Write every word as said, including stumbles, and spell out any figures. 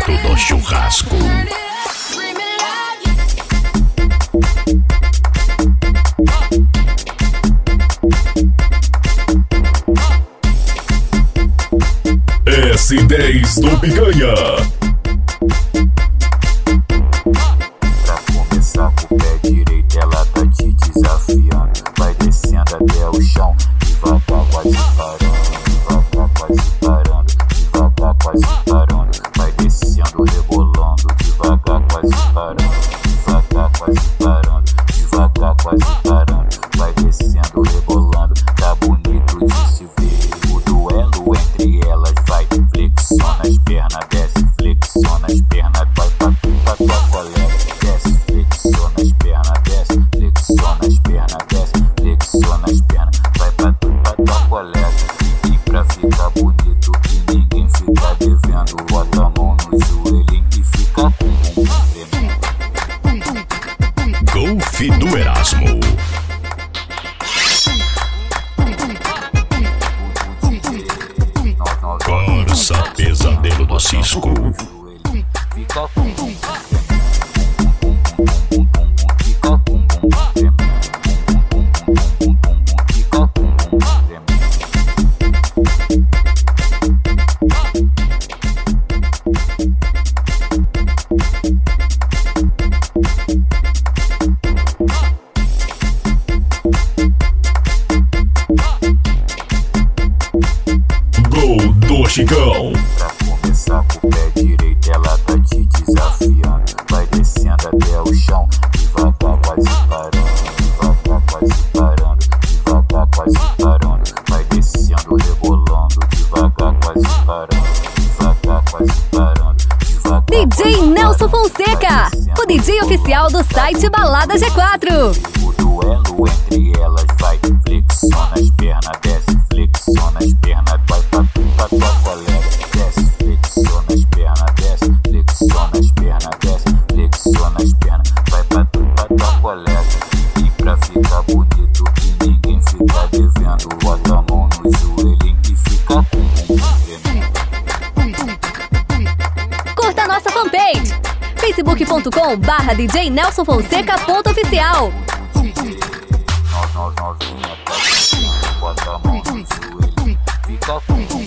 direto do churrasco. S dez do Picanha. Pra começar com o pé direito, ela tá te desafiando. Vai descendo até o chão, devagar quase parando, devagar quase parando, devagar quase parando. Vai descendo, rebolando, devagar quase parando, devagar quase parando, devagar quase parando. Vai descendo, rebolando, tá bonito de se ver. O duelo entre elas vai, flexiona as pernas, desce, flexiona as pernas, vai pra tu, pra tua colega, desce, flexiona as pernas, desce, flexiona as pernas, desce, flexiona as pernas, vai pra tu, pra tua colega. E pra ficar bonito que ninguém fica devendo, bota a mão no joelho e fica com o bumbum tremendo. Golfe do Erasmo. Corsa Pesadelo do Cisco. Fica com bum bum fica com bum fica com bum Gol do Chicão. Pra começar com o pé direito, ela tá te desafiando. Vai descendo até o chão, devagar quase parando, devagar quase parando, devagar quase parando. Vai descendo, rebolando, devagar quase parando, devagar quase parando, devagar D J Nelson Fonseca, o D J oficial do site Balada G quatro. O duelo entre elas vai, flexiona as pernas, desce, flexiona as pernas, vai pra tu, pra tua colega, desce, flexiona as pernas, desce, flexiona as pernas, desce, flexiona as pernas, vai pra tu, pra tua colega. E pra ficar bonito que ninguém fica devendo, bota a mão no joelho e fica com o bumbum tremendo. Curta nossa fanpage, facebook ponto com barra D J Nelson Fonseca ponto oficial. Nós, nós, novinha, tá bota a mão no joelho, fica com